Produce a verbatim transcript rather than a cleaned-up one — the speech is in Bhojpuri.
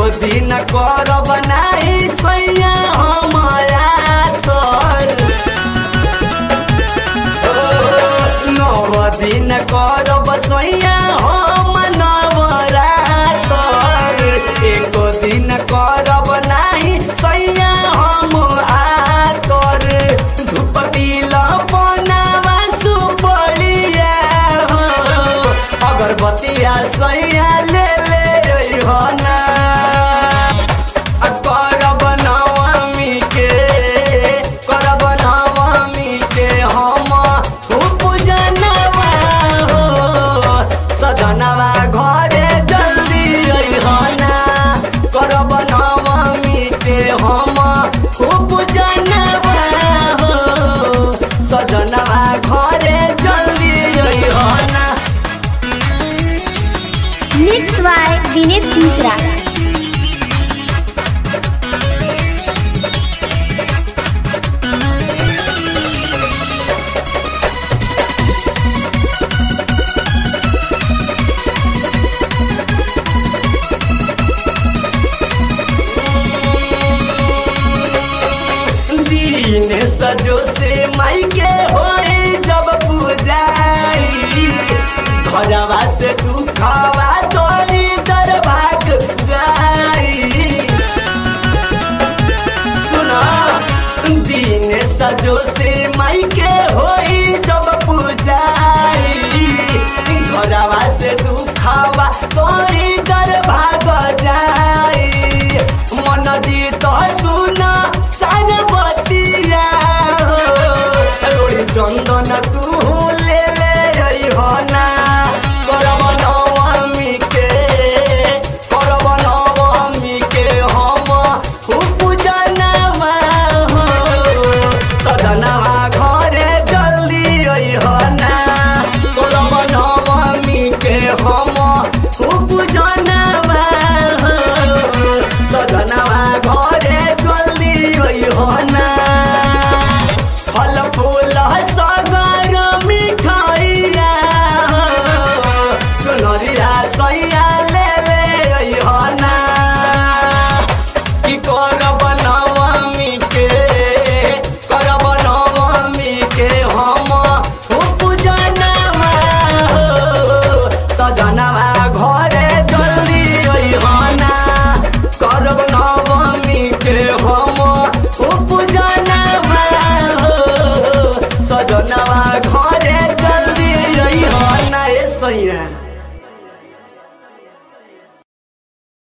दिन करब नाही सैया हमारा सर नव दिन करब सैया हम नवरातर एको दिन करब नाही सैया हम आतर धूपति लपनावा सुपड़िया अगरबत्तिया सैया ले ले ना करब नवमी के करब नवमी के हम पूजनवा हो सजनवा घरे जल्दी अइहना करब नवमी के हम पूजनवा हो सजनवा घरे जल्दी अइहना। Mixed by Dinesh Mishra. दिन सजो से माई के होई जब पूजाई घरवा से तू खावा तोरी दर भाग जाई सुना दिन सजो से माई के होई जब पूजाई घरवा से तू खावा तोरी